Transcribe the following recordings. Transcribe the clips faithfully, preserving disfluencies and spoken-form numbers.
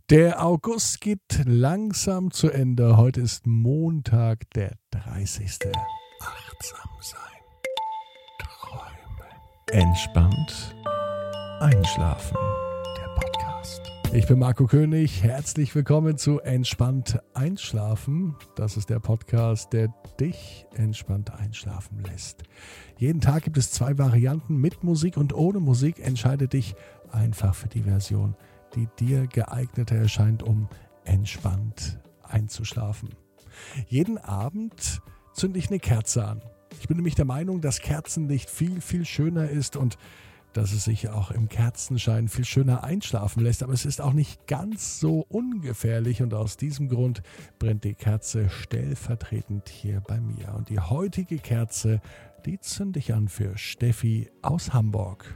Der August geht langsam zu Ende. Heute ist Montag, der dreißigste Achtsam sein. Träumen. Entspannt einschlafen. Der Podcast. Ich bin Marco König. Herzlich willkommen zu Entspannt einschlafen. Das ist der Podcast, der dich entspannt einschlafen lässt. Jeden Tag gibt es zwei Varianten, mit Musik und ohne Musik. Entscheide dich einfach für die Version, die dir geeigneter erscheint, um entspannt einzuschlafen. Jeden Abend zünde ich eine Kerze an. Ich bin nämlich der Meinung, dass Kerzenlicht viel, viel schöner ist und dass es sich auch im Kerzenschein viel schöner einschlafen lässt. Aber es ist auch nicht ganz so ungefährlich und aus diesem Grund brennt die Kerze stellvertretend hier bei mir. Und die heutige Kerze, die zünde ich an für Steffi aus Hamburg.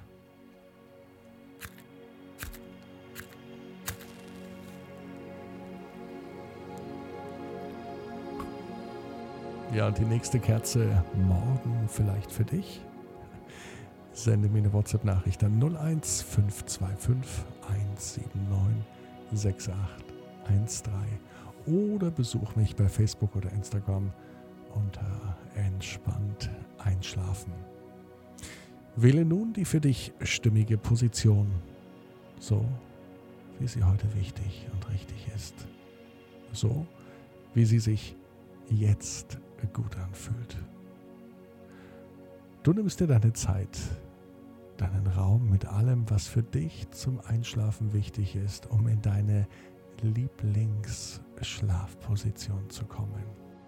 Ja, und die nächste Kerze morgen vielleicht für dich. Sende mir eine WhatsApp-Nachricht an null eins fünf zwei fünf eins sieben neun sechs acht eins drei oder besuch mich bei Facebook oder Instagram unter Entspannt einschlafen. Wähle nun die für dich stimmige Position, so wie sie heute wichtig und richtig ist. So wie sie sich jetzt gut anfühlt. Du nimmst dir deine Zeit, deinen Raum mit allem, was für dich zum Einschlafen wichtig ist, um in deine Lieblingsschlafposition zu kommen.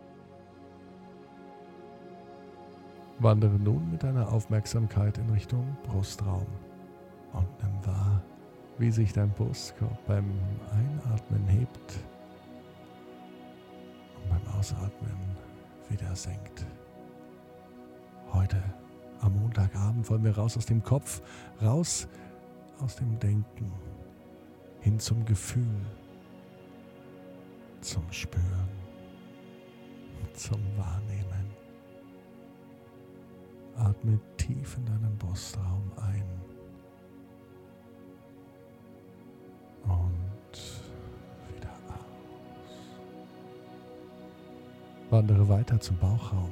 Wandere nun mit deiner Aufmerksamkeit in Richtung Brustraum und nimm wahr, wie sich dein Brustkorb beim Einatmen hebt und beim Ausatmen wieder senkt. Heute am Montagabend wollen wir raus aus dem Kopf, raus aus dem Denken, hin zum Gefühl, zum Spüren, zum Wahrnehmen. Atme tief in deinen Brustraum ein und wieder aus. Wandere weiter zum Bauchraum.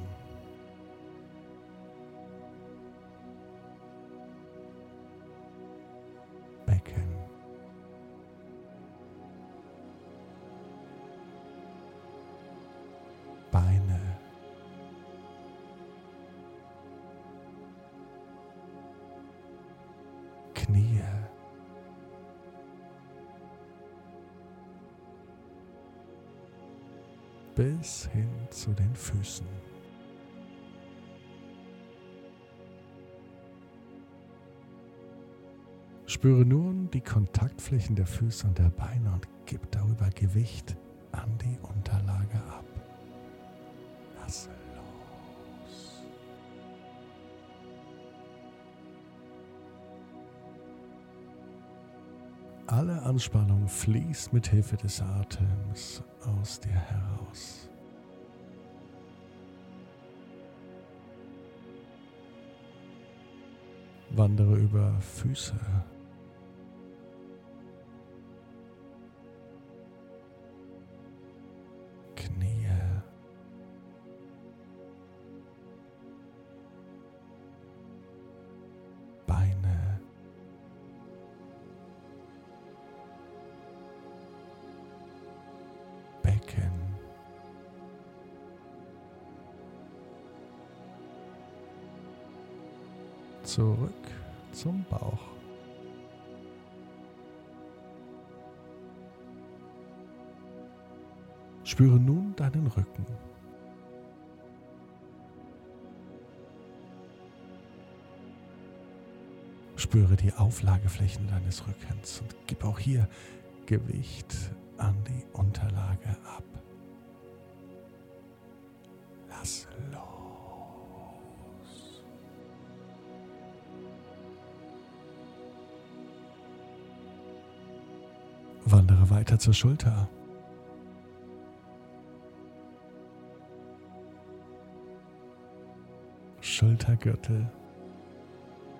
Becken. Beine. Knie. Bis hin zu den Füßen. Spüre nun die Kontaktflächen der Füße und der Beine und gib darüber Gewicht an die Unterlage ab. Lass los. Alle Anspannung fließt mit Hilfe des Atems aus dir heraus. Wandere über Füße, Knie, Beine, Becken, zurück zum Bauch. Spüre nun deinen Rücken. Spüre die Auflageflächen deines Rückens und gib auch hier Gewicht an die Unterlage ab. Lass los. Wandere weiter zur Schulter. Schultergürtel.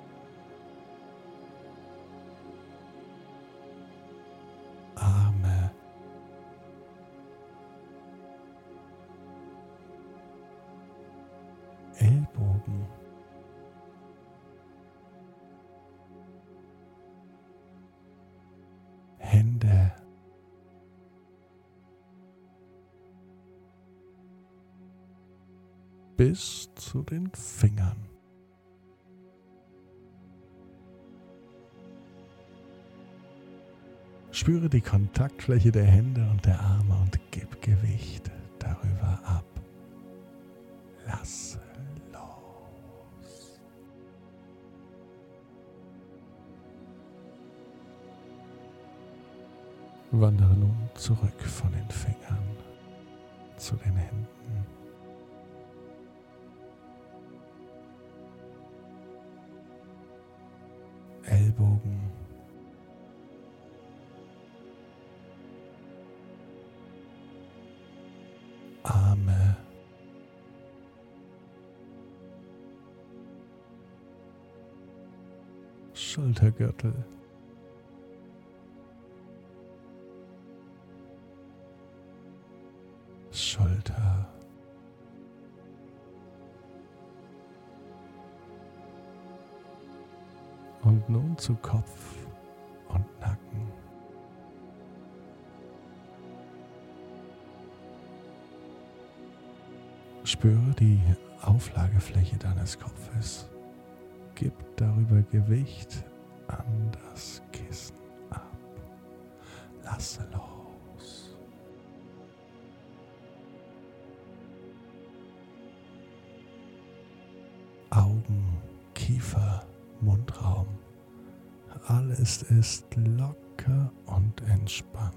Arme. Ellbogen, Hände, bis zu den Fingern. Spüre die Kontaktfläche der Hände und der Arme und gib Gewicht darüber ab. Lass los. Wandere nun zurück von den Fingern zu den Händen. Ellbogen, Arme, Schultergürtel, Schulter, und nun zu Kopf und Nacken. Spüre die Auflagefläche deines Kopfes. Gib darüber Gewicht an das Kissen ab. Lasse los. Augen, Kiefer, Mundraum. Alles ist locker und entspannt.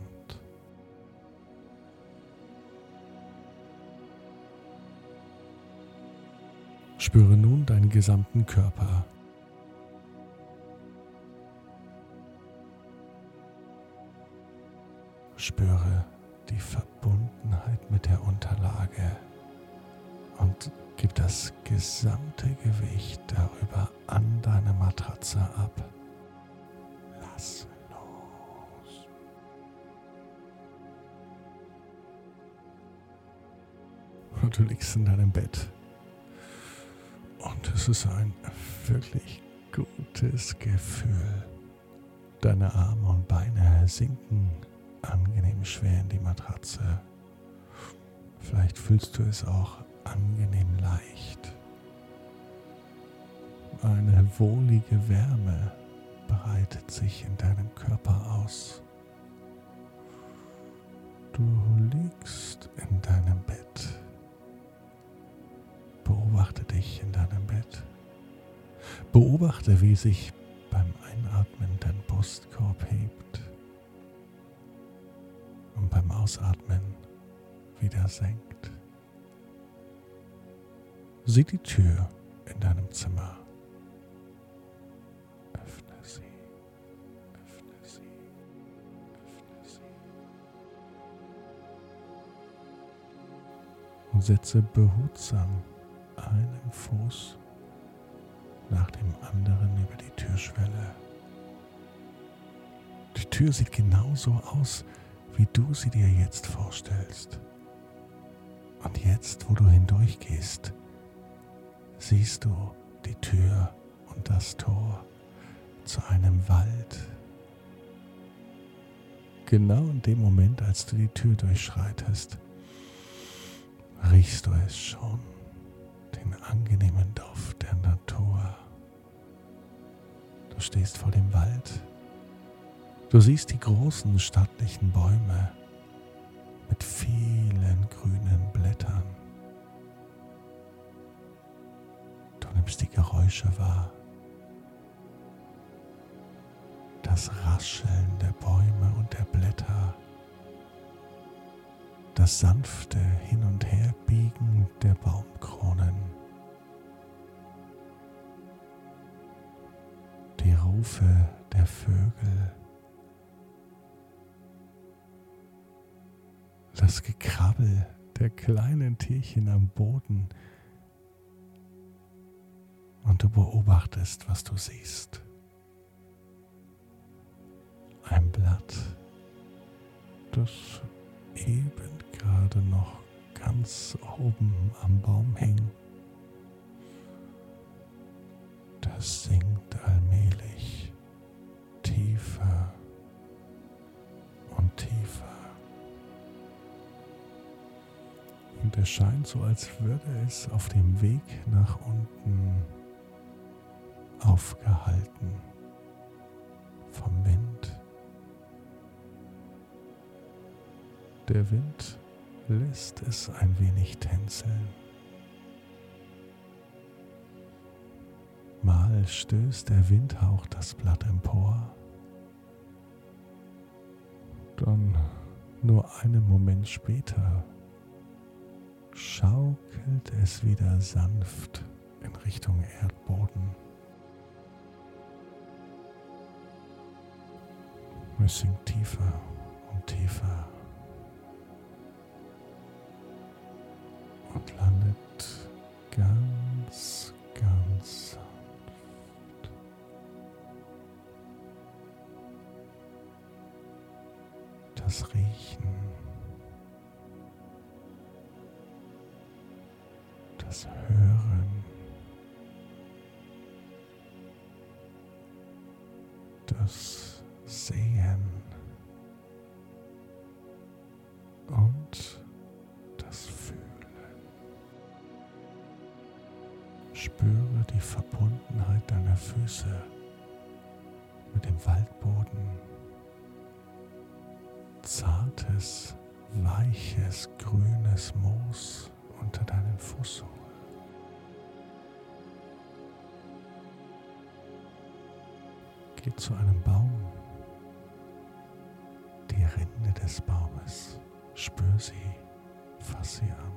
Spüre nun deinen gesamten Körper. Spüre die Verbundenheit mit der Unterlage und gib das gesamte Gewicht darüber an deine Matratze ab. Lass los. Und du liegst in deinem Bett. Und es ist ein wirklich gutes Gefühl. Deine Arme und Beine sinken angenehm schwer in die Matratze. Vielleicht fühlst du es auch angenehm leicht. Eine wohlige Wärme breitet sich in deinem Körper aus. Du liegst in deinem Bett. Beobachte dich in deinem Bett. Beobachte, wie sich beim Einatmen dein Brustkorb hebt und beim Ausatmen wieder senkt. Sieh die Tür in deinem Zimmer. Öffne sie, öffne sie, öffne sie. Und setze behutsam einen Fuß nach dem anderen über die Türschwelle. Die Tür sieht genauso aus, wie du sie dir jetzt vorstellst. Und jetzt, wo du hindurchgehst, siehst du die Tür und das Tor zu einem Wald. Genau in dem Moment, als du die Tür durchschreitest, riechst du es schon. Den angenehmen Duft der Natur. Du stehst vor dem Wald. Du siehst die großen, stattlichen Bäume mit vielen grünen Blättern. Du nimmst die Geräusche wahr. Das Rascheln der Bäume und der Blätter. Das sanfte Hin- und Herbiegen der Baumkronen. Die Rufe der Vögel. Das Gekrabbel der kleinen Tierchen am Boden. Und du beobachtest, was du siehst. Ein Blatt, das eben gerade noch ganz oben am Baum hing. Es sinkt allmählich tiefer und tiefer. Und es scheint so, als würde es auf dem Weg nach unten aufgehalten vom Wind. Der Wind lässt es ein wenig tänzeln. Mal stößt der Windhauch das Blatt empor, dann nur einen Moment später schaukelt es wieder sanft in Richtung Erdboden. Es sinkt tiefer und tiefer und landet ganz, ganz sanft. Das Riechen, das Hören, das Sehen und das Fühlen. Spüre die Verbundenheit deiner Füße mit dem Waldboden. Zartes, weiches, grünes Moos unter deinen Fußsohlen. Geh zu einem Baum. Die Rinde des Baumes. Spür sie, fass sie an.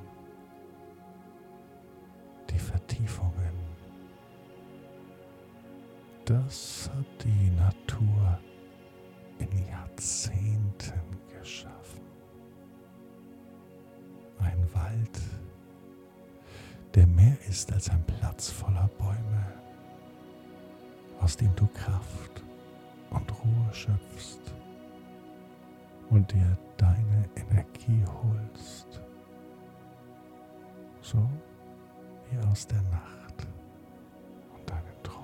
Die Vertiefungen. Das hat die Natur in Jahrzehnten geschaffen. Ein Wald, der mehr ist als ein Platz voller Bäume, aus dem du Kraft und Ruhe schöpfst und dir deine Energie holst, so wie aus der Nacht und deinen Träumen.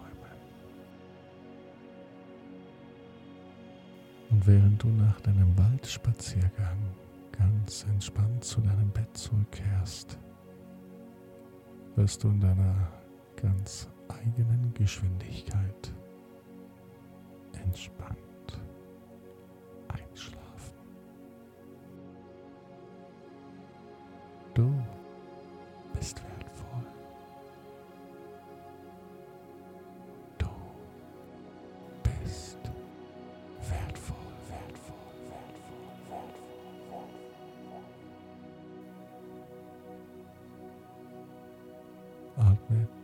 Und während du nach deinem Waldspaziergang ganz entspannt zu deinem Bett zurückkehrst, wirst du in deiner ganz eigenen Geschwindigkeit entspannt einschlafen. Du bist wertvoll. Du bist wertvoll, wertvoll, wertvoll, wertvoll. Atme